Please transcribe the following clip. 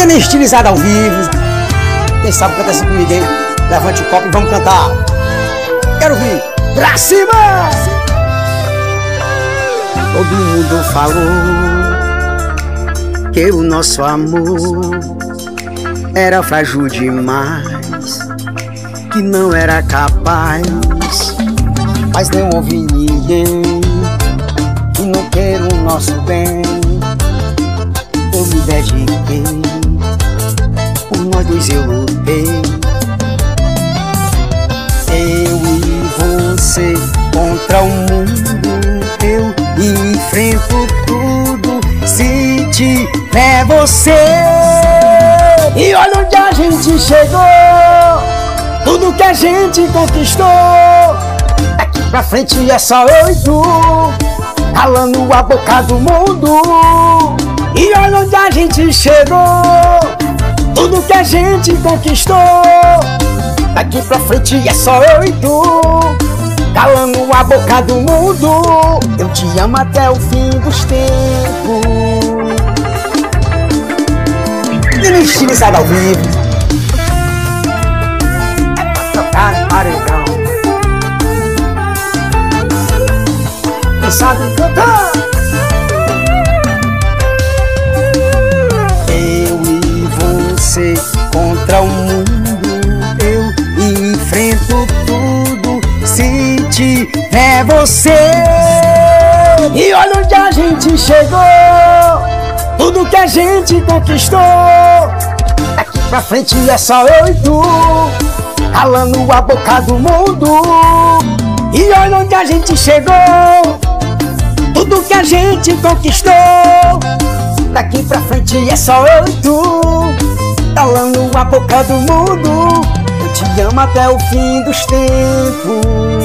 Menina estilizada ao vivo. Quem sabe canta assim comigo, hein? Levante o copo e vamos cantar. Quero ouvir. Pra cima! Todo mundo falou que o nosso amor era frágil demais, que não era capaz, mas não ouvi ninguém que não quer o nosso bem. Eu me dediquei, por nós dois eu lutei. Eu e você contra o mundo, eu enfrento tudo se tiver você. E olha onde a gente chegou, tudo que a gente conquistou. Daqui pra frente é só eu e tu, calando a boca do mundo. E olha onde a gente chegou, tudo que a gente conquistou. Daqui pra frente é só eu e tu, calando a boca do mundo. Eu te amo até o fim dos tempos. Menina estilizada ao vivo. É pra trocar no paredão. Quem sabe cantar? Eu e você contra o mundo, eu enfrento tudo se tiver você. E olha onde a gente chegou, tudo que a gente conquistou. Daqui pra frente é só eu e tu, calando a boca do mundo. E olha onde a gente chegou, tudo que a gente conquistou. Daqui pra frente é só eu e tu, calando a boca do mundo. Eu te amo até o fim dos tempos.